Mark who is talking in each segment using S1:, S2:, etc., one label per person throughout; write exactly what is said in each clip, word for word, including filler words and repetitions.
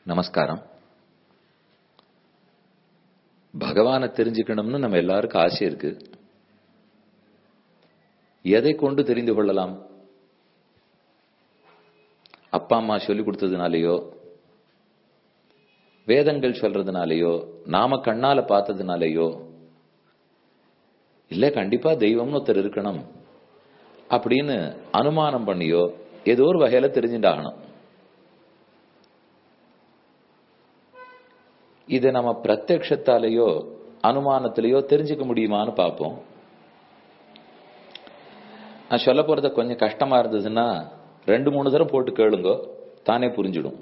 S1: நமஸ்காரம். பகவானை தெரிஞ்சுக்கணும்னு நம்ம எல்லாருக்கும் ஆசை இருக்கு. எதை கொண்டு தெரிந்து கொள்ளலாம்? அப்பா அம்மா சொல்லிக் கொடுத்ததுனாலேயோ, வேதங்கள் சொல்றதுனாலேயோ, நாம கண்ணால பார்த்ததுனாலேயோ, இல்ல கண்டிப்பா தெய்வம்னு ஒருத்தர் இருக்கணும் அப்படின்னு அனுமானம் பண்ணியோ ஏதோ ஒரு வகையில தெரிஞ்சுட்டாகணும். இதை நம்ம பிரத்யக்ஷத்தாலேயோ அனுமானத்திலேயோ தெரிஞ்சுக்க முடியுமான்னு பார்ப்போம். நான் சொல்ல போறத கொஞ்சம் கஷ்டமா இருந்ததுன்னா ரெண்டு மூணு தடவை போட்டு கேளுங்க, தானே புரிஞ்சிடும்.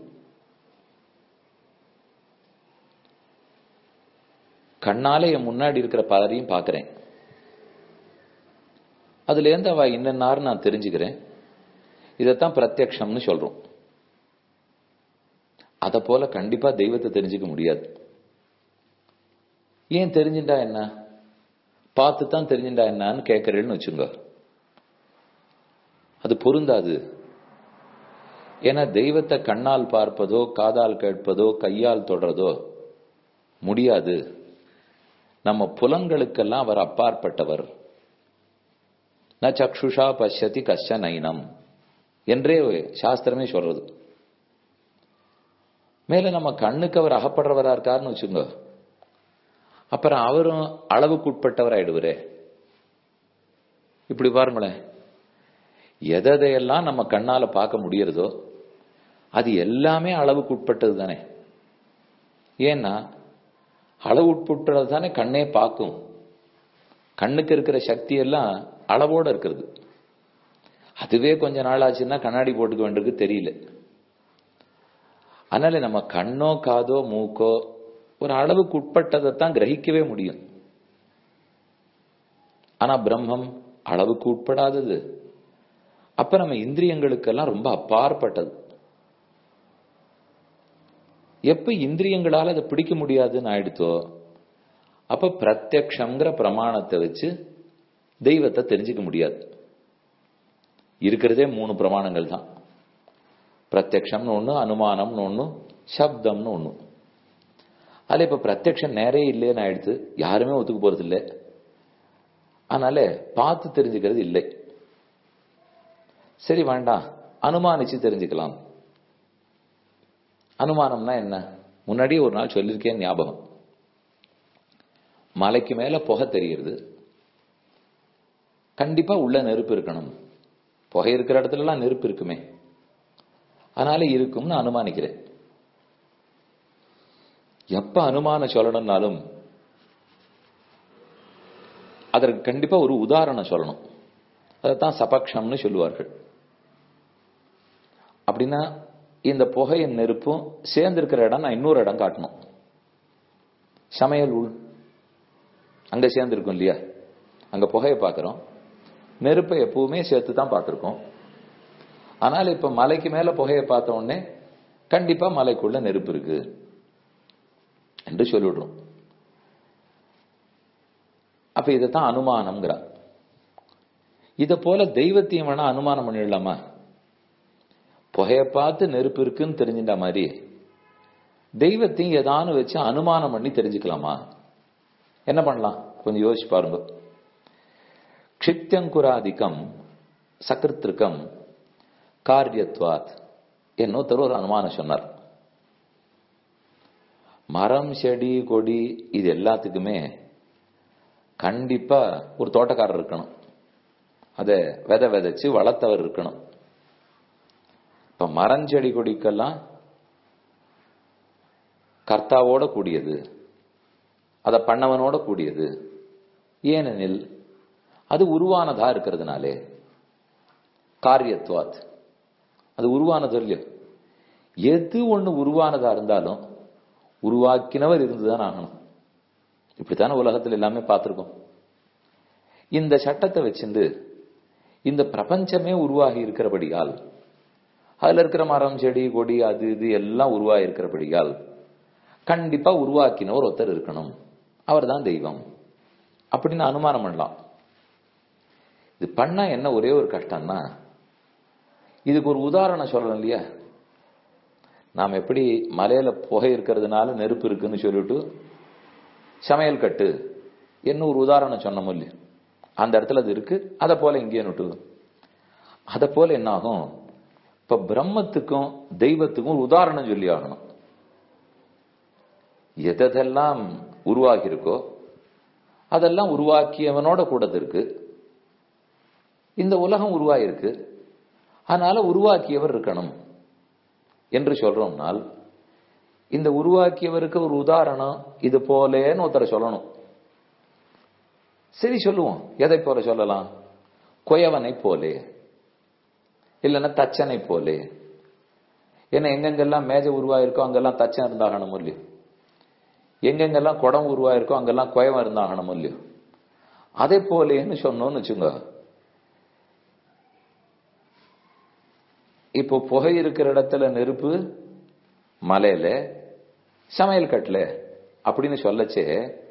S1: கண்ணாலே என் முன்னாடி இருக்கிற பலரையும் பார்க்கிறேன். அதுல இருந்து அவ என்னன்னாரு நான் தெரிஞ்சுக்கிறேன். இதைத்தான் பிரத்யக்ஷம்னு சொல்றோம். அத போல கண்டிப்பா தெய்வத்தை தெரிஞ்சுக்க முடியாது. ஏன் தெரிஞ்சுட்டா என்ன, பார்த்துதான் தெரிஞ்சுட்டா என்னன்னு கேட்கறேன்னு வச்சுங்க, அது பொருந்தாது. ஏன்னா தெய்வத்தை கண்ணால் பார்ப்பதோ, காதால் கேட்பதோ, கையால் தொடரதோ முடியாது. நம்ம புலன்களுக்கெல்லாம் அவர் அப்பாற்பட்டவர். ந சக்ஷுஷா பஷ்யதி கஷ்ட நைனம் என்றே சாஸ்திரமே சொல்றது. மேல நம்ம கண்ணுக்கு அவர் அகப்படுறவரா இருக்காருன்னு வச்சுங்க, அப்புறம் அவரும் அளவுக்கு உட்பட்டவர் ஆயிடுவரே. இப்படி பாருங்களேன், எதையெல்லாம் நம்ம கண்ணால பார்க்க முடியறதோ அது எல்லாமே அளவுக்கு உட்பட்டது தானே. ஏன்னா அளவு உட்பட்டது தானே கண்ணே பார்க்கும். கண்ணுக்கு இருக்கிற சக்தி எல்லாம் அளவோட இருக்கிறது. அதுவே கொஞ்ச நாள் ஆச்சுன்னா கண்ணாடி போட்டுக்க வேண்டியது தெரியல. அதனால நம்ம கண்ணோ காதோ மூக்கோ ஒரு அளவுக்கு உட்பட்டதைத்தான் கிரகிக்கவே முடியும். ஆனா பிரம்மம் அளவுக்கு உட்படாதது. அப்ப நம்ம இந்திரியங்களுக்கெல்லாம் ரொம்ப அப்பாற்பட்டது. எப்ப இந்திரியங்களால அதை பிடிக்க முடியாதுன்னு ஆயிடுத்தோ, அப்ப பிரத்யக்ஷங்கிற பிரமாணத்தை வச்சு தெய்வத்தை தெரிஞ்சுக்க முடியாது. இருக்கிறதே மூணு பிரமாணங்கள் தான். பிரத்யக்ஷம்னு ஒண்ணு, அனுமானம்னு ஒண்ணு, சப்தம்னு ஒண்ணு. அதுல இப்ப பிரத்யக்ஷம் நேரே இல்லைன்னு ஆயிடுத்து, யாருமே ஒத்துக்க போறது இல்லை. அதனால பார்த்து தெரிஞ்சுக்கிறது இல்லை. சரி வேண்டாம், அனுமானிச்சு தெரிஞ்சுக்கலாம். அனுமானம்னா என்ன? முன்னாடியே ஒரு நாள் சொல்லியிருக்கேன், ஞாபகம். மலைக்கு மேல புகை தெரிகிறது, கண்டிப்பா உள்ள நெருப்பு இருக்கணும். புகை இருக்கிற இடத்துல எல்லாம் நெருப்பு இருக்குமே, அதனால இருக்கும்னு அனுமானிக்கிறேன். எப்ப அனுமானம் சொல்லணும்னாலும் அதற்கு கண்டிப்பா ஒரு உதாரணம் சொல்லணும். அதைத்தான் சபக்ஷம்னு சொல்லுவார்கள். அப்படின்னா இந்த புகையின் நெருப்பும் சேர்ந்து இருக்கிற இடம் நான் இன்னொரு இடம் காட்டணும். சமையல் உள் அங்க சேர்ந்து இருக்கும் இல்லையா, அங்க புகையை பார்க்கிறோம், நெருப்பை எப்பவுமே சேர்த்து தான் பார்த்திருக்கோம். ஆனால் இப்ப மலைக்கு மேல புகையை பார்த்த உடனே கண்டிப்பா மலைக்குள்ள நெருப்பு இருக்கு என்று சொல்லிடுறோம். அப்ப இதைத்தான் அனுமானம்ங்கிற. இத போல தெய்வத்தையும் வேணா அனுமானம் பண்ணிடலாமா? புகையை பார்த்து நெருப்பு இருக்குன்னு தெரிஞ்சிட்ட மாதிரி தெய்வத்தையும் ஏதானு வச்சு அனுமானம் பண்ணி தெரிஞ்சுக்கலாமா? என்ன பண்ணலாம் கொஞ்சம் யோசிச்சு பாருங்க. க்ஷித்யங்குராதிக்கம் சகிருத்திருக்கம் காரியத்வாத் என்னொருத்தர் ஒரு அனுமானம் சொன்னார். மரம் செடி கொடி இது எல்லாத்துக்குமே கண்டிப்பா ஒரு தோட்டக்காரர் இருக்கணும், அதை விதை விதைச்சு வளர்த்தவர் இருக்கணும். இப்ப மரம் செடி கொடிக்கெல்லாம் கர்த்தாவோட கூடியது, அதை பண்ணவனோட கூடியது. ஏனெனில் அது உருவானதா இருக்கிறதுனாலே. காரியத்வாத் அது உருவானது இல்லையோ. எது ஒண்ணு உருவானதா இருந்தாலும் உருவாக்கினவர் இருந்துதான் ஆகணும். இப்படித்தானே உலகத்தில் எல்லாமே பார்த்திருக்கோம். இந்த சட்டத்தை வச்சிருந்து இந்த பிரபஞ்சமே உருவாகி இருக்கிறபடியால், அதுல இருக்கிற மரம் செடி கொடி அது இது எல்லாம் உருவாகி இருக்கிறபடியால் கண்டிப்பா உருவாக்கினவர் ஒருத்தர் இருக்கணும், அவர் தான் தெய்வம் அப்படின்னு அனுமானம் பண்ணலாம். இது பண்ணா என்ன ஒரே ஒரு கஷ்டம்னா, இதுக்கு ஒரு உதாரணம் சொல்லணும் இல்லையா. நாம் எப்படி மலையில புகை இருக்கிறதுனால நெருப்பு இருக்குன்னு சொல்லிட்டு சமையல் கட்டு என்ன ஒரு உதாரணம் சொன்னோம் இல்லையா, அந்த இடத்துல அது இருக்கு, அதை போல இங்கே நட்டு. அதை போல என்ன ஆகும், இப்ப பிரம்மத்துக்கும் தெய்வத்துக்கும் ஒரு உதாரணம் சொல்லி ஆகணும். எதெல்லாம் உருவாகி இருக்கோ அதெல்லாம் உருவாக்கியவனோட கூட இருக்கு. இந்த உலகம் உருவாயிருக்கு, அதனால உருவாக்கியவர் இருக்கணும் என்று சொல்றோம்னால் இந்த உருவாக்கியவருக்கு ஒரு உதாரணம் இது போலேன்னு ஒருத்தரை சொல்லணும். சரி சொல்லுவோம், எதை போல சொல்லலாம்? குயவனை போலே, இல்லைன்னா தச்சனை போலே. ஏன்னா எங்கெங்கெல்லாம் மேஜை உருவாயிருக்கோ அங்கெல்லாம் தச்சன் இருந்தாகணும் இல்லையோ, எங்கெங்கெல்லாம் குடம் உருவாயிருக்கோ அங்கெல்லாம் குயவன் இருந்தாகணும் இல்லையோ. அதே போலேன்னு சொன்னோம்னு வச்சுங்க, இப்போ புகை இருக்கிற இடத்துல நெருப்பு, மலையில சமையல் கட்டுல அப்படின்னு சொல்லச்சே,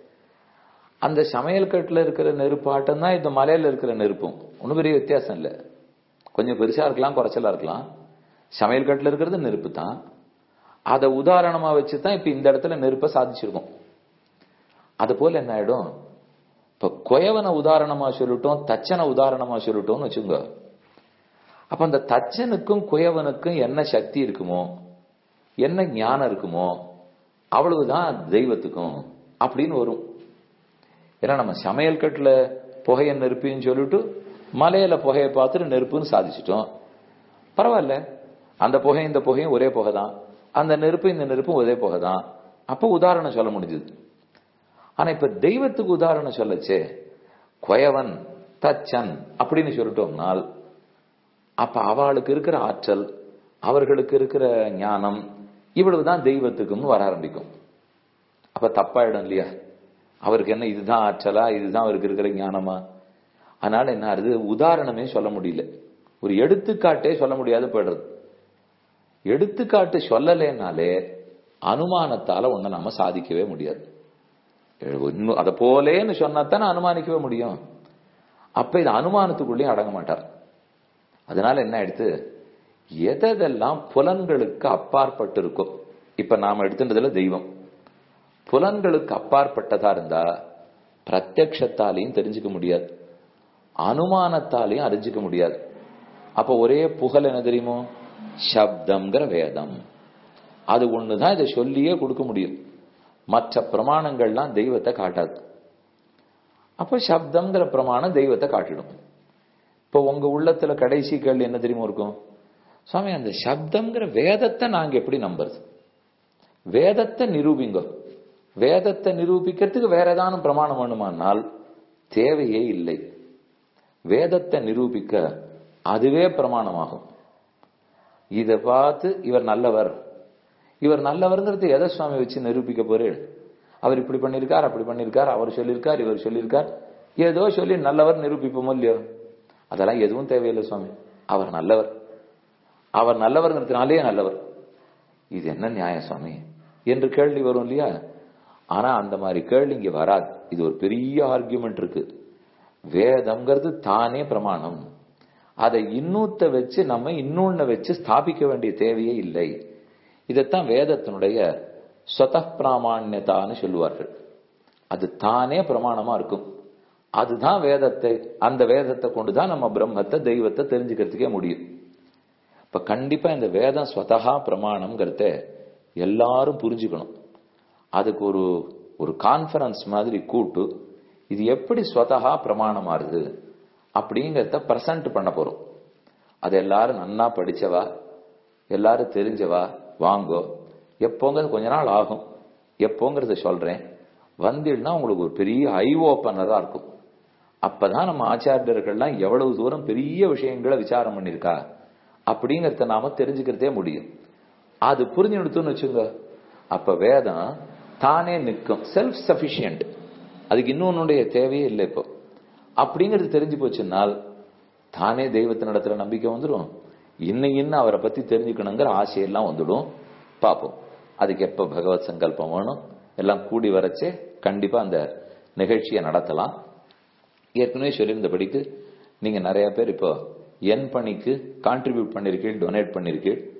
S1: அந்த சமையல் கட்டுல இருக்கிற நெருப்பாட்டம் தான் இந்த மலையில இருக்கிற நெருப்பும். ஒன்றும் பெரிய வித்தியாசம் இல்லை, கொஞ்சம் பெருசா இருக்கலாம் குறைச்சலா இருக்கலாம். சமையல் கட்டுல இருக்கிறது நெருப்பு தான். அதை உதாரணமா வச்சுதான் இப்ப இந்த இடத்துல நெருப்பை சாதிச்சிருக்கோம். அது போல என்ன ஆயிடும், இப்ப குயவனை உதாரணமா சொல்லிட்டோம், தச்சனை உதாரணமா சொல்லிட்டோம்னு வச்சுங்க. அப்ப அந்த தச்சனுக்கும் குயவனுக்கும் என்ன சக்தி இருக்குமோ, என்ன ஞானம் இருக்குமோ, அவ்வளவுதான் தெய்வத்துக்கும் அப்படின்னு வரும். ஏன்னா நம்ம சமையல் கட்டுல புகைய நெருப்பின்னு சொல்லிட்டு மலையில புகையை பார்த்துட்டு நெருப்புன்னு சாதிச்சிட்டோம். பரவாயில்ல, அந்த புகை இந்த புகையும் ஒரே புகை தான், அந்த நெருப்பு இந்த நெருப்பும் ஒரே புகை தான். அப்ப உதாரணம் சொல்ல முடிஞ்சது. ஆனா இப்ப தெய்வத்துக்கு உதாரணம் சொல்லச்சே, குயவன் தச்சன் அப்படின்னு சொல்லிட்டோம்னால் அப்ப அவளுக்கு இருக்கிற ஆற்றல், அவர்களுக்கு இருக்கிற ஞானம், இவ்வளவுதான் தெய்வத்துக்குன்னு வர ஆரம்பிக்கும். அப்ப தப்பாயிடும் இல்லையா? அவருக்கு என்ன இதுதான் ஆற்றலா, இதுதான் அவருக்கு இருக்கிற ஞானமா? அதனால என்ன ஆகுது, உதாரணமே சொல்ல முடியல, ஒரு எடுத்துக்காட்டே சொல்ல முடியாது போயிடுறது. எடுத்துக்காட்டு சொல்லலைனாலே அனுமானத்தால ஒண்ணு நம்ம சாதிக்கவே முடியாது. இன்னும் அதை போலேன்னு சொன்னாத்தானே அனுமானிக்கவே முடியும். அப்ப இது அனுமானத்துக்குள்ளேயும் அடங்க மாட்டார். அதனால என்ன எடுத்து, எதெல்லாம் புலன்களுக்கு அப்பாற்பட்டு இருக்கும், இப்ப நாம எடுத்துட்டதுல தெய்வம் புலன்களுக்கு அப்பாற்பட்டதா இருந்தா பிரத்யக்ஷத்தாலையும் தெரிஞ்சுக்க முடியாது, அனுமானத்தாலையும் அறிஞ்சிக்க முடியாது. அப்ப ஒரே புகழ் என்ன தெரியுமோ, சப்தம்ங்கிற வேதம், அது ஒண்ணுதான் இதை சொல்லியே கொடுக்க முடியும். மற்ற பிரமாணங்கள்லாம் தெய்வத்தை காட்டாது. அப்ப சப்தம்ங்கிற பிரமாணம் தெய்வத்தை காட்டிடும். இப்போ உங்க உள்ளத்துல கடைசி கேள்வி என்ன தெரியுமா இருக்கும், சுவாமி அந்த சப்தம்ங்கிற வேதத்தை நாங்க எப்படி நம்புறது? வேதத்தை நிரூபிங்க. வேதத்தை நிரூபிக்கிறதுக்கு வேற ஏதாவது பிரமாணம் வேணுமானால் தேவையே இல்லை. வேதத்தை நிரூபிக்க அதுவே பிரமாணமாகும். இதை பார்த்து இவர் நல்லவர், இவர் நல்லவர்ங்கிறது எதை சுவாமி வச்சு நிரூபிக்க போறேன்? அவர் இப்படி பண்ணிருக்கார், அப்படி பண்ணிருக்கார், அவர் சொல்லியிருக்கார், இவர் சொல்லியிருக்கார், ஏதோ சொல்லி நல்லவர் நிரூபிப்போமோ இல்லையோ? அதெல்லாம் எதுவும் தேவையில்லை சுவாமி, அவர் நல்லவர், அவர் நல்லவர்ங்கிறதுனாலே நல்லவர். இது என்ன நியாயம் சுவாமி என்று கேள்வி வரும் இல்லையா? ஆனா அந்த மாதிரி கேள்வி இங்க வராது. இது ஒரு பெரிய ஆர்கியூமெண்ட் இருக்கு. வேதம்ங்கிறது தானே பிரமாணம், அதை இன்னொத்த வச்சு நம்ம இன்னொன்ன வச்சு ஸ்தாபிக்க வேண்டிய தேவையே இல்லை. இதைத்தான் வேதத்தினுடைய ஸ்வத பிராமான்யதான்னு சொல்லுவார்கள். அது தானே பிரமாணமா இருக்கும். அதுதான் வேதத்தை, அந்த வேதத்தை கொண்டுதான் நம்ம பிரம்மத்தை தெய்வத்தை தெரிஞ்சுக்கிறதுக்கே முடியும். இப்ப கண்டிப்பா இந்த வேதம் ஸ்வதகா பிரமாணம்ங்கிறத எல்லாரும் புரிஞ்சுக்கணும். அதுக்கு ஒரு ஒரு கான்ஃபரன்ஸ் மாதிரி கூட்டு இது எப்படி ஸ்வதகா பிரமாணமாறுது அப்படிங்கிறத பிரசன்ட் பண்ண போறோம். அது எல்லாரும் நன்னா படிச்சவா, எல்லாரும் தெரிஞ்சவா வாங்கோ. எப்போங்கிறது கொஞ்ச நாள் ஆகும், எப்போங்கிறத சொல்றேன். வந்தீங்கன்னா உங்களுக்கு ஒரு பெரிய ஐ ஓப்பனரா இருக்கும். அப்பதான் நம்ம ஆச்சாரியர்கள்லாம் எவ்வளவு தூரம் பெரிய விஷயங்களை விசாரம் பண்ணிருக்கா அப்படிங்கறத நாம தெரிஞ்சுக்கிறதே முடியும். அது புரிஞ்சுடுத்துன்னு வச்சுங்க, அப்ப வேதம் தானே நிற்கும், செல்ஃப் சபிஷியன்ட், அதுக்கு இன்னொன்னுடைய தேவையே இல்லை. இப்போ அப்படிங்கிறது தெரிஞ்சு போச்சுன்னால் தானே தெய்வத்தினிடத்துல நம்பிக்கை வந்துடும். இன்னும் இன்னும் அவரை பத்தி தெரிஞ்சுக்கணுங்கிற ஆசையெல்லாம் வந்துடும். பார்ப்போம் அதுக்கு எப்ப பகவத் சங்கல்பம் வேணும் எல்லாம் கூடி வரச்சே கண்டிப்பா அந்த நிகழ்ச்சியை நடத்தலாம். ஏற்கனவே சொல்லியிருந்தபடிக்கு நீங்க நிறைய பேர் இப்போ என் பணிக்கு கான்ட்ரிபியூட் பண்ணிருக்கீள், டொனேட் பண்ணிருக்கீள்.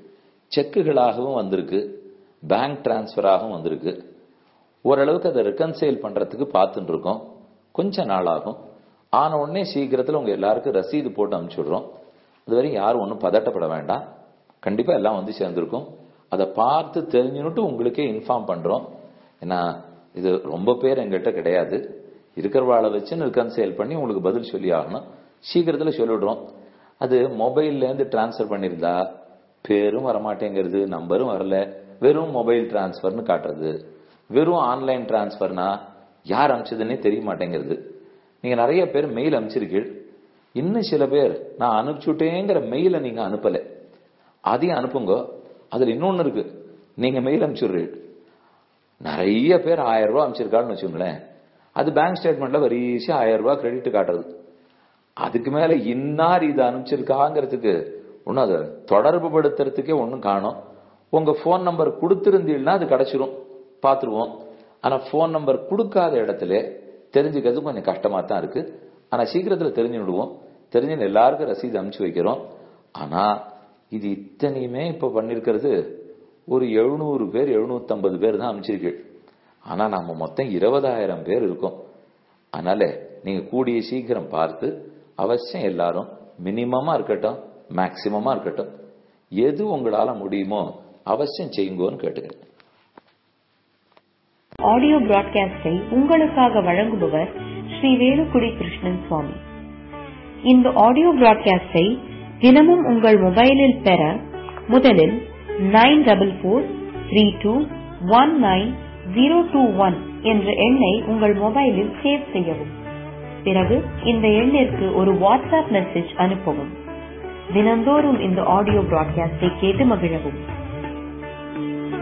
S1: செக்குகளாகவும் வந்திருக்கு, பேங்க் டிரான்ஸ்பராகவும் வந்திருக்கு. ஓரளவுக்கு அதை ரெக்கன்சைல் பண்றதுக்கு பார்த்துட்டு இருக்கோம். கொஞ்ச நாள் ஆகும். ஆன உடனே சீக்கிரத்தில் உங்க எல்லாருக்கும் ரசீது போட்டு அனுப்பிச்சுடுறோம். அதுவரை யாரும் ஒன்றும் பதட்டப்பட வேண்டாம். கண்டிப்பா எல்லாம் வந்து சேர்ந்திருக்கும். அதை பார்த்து தெரிஞ்சுன்னுட்டு உங்களுக்கே இன்ஃபார்ம் பண்றோம். ஏன்னா இது ரொம்ப பேர் எங்கிட்ட கிடையாது. இருக்கிறவாளை வச்சு ரெக்கன்சைல் பண்ணி உங்களுக்கு பதில் சொல்லி ஆகணும். சீக்கிரத்தில் சொல்லிவிடுறோம். அது மொபைல்ல இருந்து டிரான்ஸ்பர் பண்ணிருந்தா பேரும் வரமாட்டேங்கிறது, நம்பரும் வரல, வெறும் மொபைல் டிரான்ஸ்பர்னு காட்டுறது. வெறும் ஆன்லைன் டிரான்ஸ்பர்னா யார் அனுப்பிச்சதுன்னே தெரிய மாட்டேங்கிறது. நீங்க நிறைய பேர் மெயில் அனுப்பிச்சிருக்கீள். இன்னும் சில பேர் நான் அனுப்பிச்சுட்டேங்கிற மெயில நீங்க அனுப்பல, அதையும் அனுப்புங்க. அதுல இன்னொன்னு இருக்கு, நீங்க மெயில் அனுப்பிச்சுடுறீள். நிறைய பேர் ஆயிரம் ரூபாய் அனுப்பிச்சிருக்கான்னு வச்சுங்களேன். அது பேங்க் ஸ்டேட்மெண்ட்ல வரிசை ஆயிரம் ரூபாய் கிரெடிட் காட்டுறது. அதுக்கு மேல இன்னார் இது அனுப்பிச்சிருக்காங்கிறதுக்கு ஒன்னும் அதை தொடர்பு படுத்துறதுக்கே ஒன்னும் காணும். உங்க போன் நம்பர் கொடுத்திருந்தீங்கன்னா அது கிடைச்சிரும், பாத்துருவோம். ஆனா போன் நம்பர் கொடுக்காத இடத்துல தெரிஞ்சுக்கிறது கொஞ்சம் கஷ்டமா தான் இருக்கு. ஆனா சீக்கிரத்துல தெரிஞ்சு விடுவோம். தெரிஞ்சு எல்லாருக்கும் ரசீது அனுப்பிச்சு வைக்கிறோம். ஆனா இது இத்தனையுமே இப்ப பண்ணிருக்கிறது ஒரு எழுநூறு பேர் எழுநூத்தி ஐம்பது பேர் தான் அனுப்பிச்சிருக்கு. ஆனா நம்ம மொத்தம் இருபதாயிரம் பேர் இருக்கோம். அதனால நீங்க கூடிய சீக்கிரம் பார்த்து அவசியம் எல்லாரும் மினிமமா இருக்கட்டும், மேக்சிமமா இருக்கட்டும், எது உங்களால முடியுமோ அவசியம் செய்யுங்கன்னு கேட்டுக்கிறேன்.
S2: ஆடியோ பிராட்காஸ்டை உங்களுக்காக வழங்குபவர் ஸ்ரீ வேலுக்குடி கிருஷ்ணன் சுவாமி. இந்த ஆடியோ பிராட்காஸ்டை தினமும் உங்கள் மொபைலில் பெற முதலில் nine double four three two one nine zero two one என்ற எண்ணை உங்கள் மொபைலில் சேவ் செய்யவும். பிறகு இந்த எண்ணிற்கு ஒரு வாட்ஸ்அப் மெசேஜ் அனுப்பவும். தினந்தோறும் இந்த ஆடியோ பிராட்காஸ்டை கேட்டு மகிழவும்.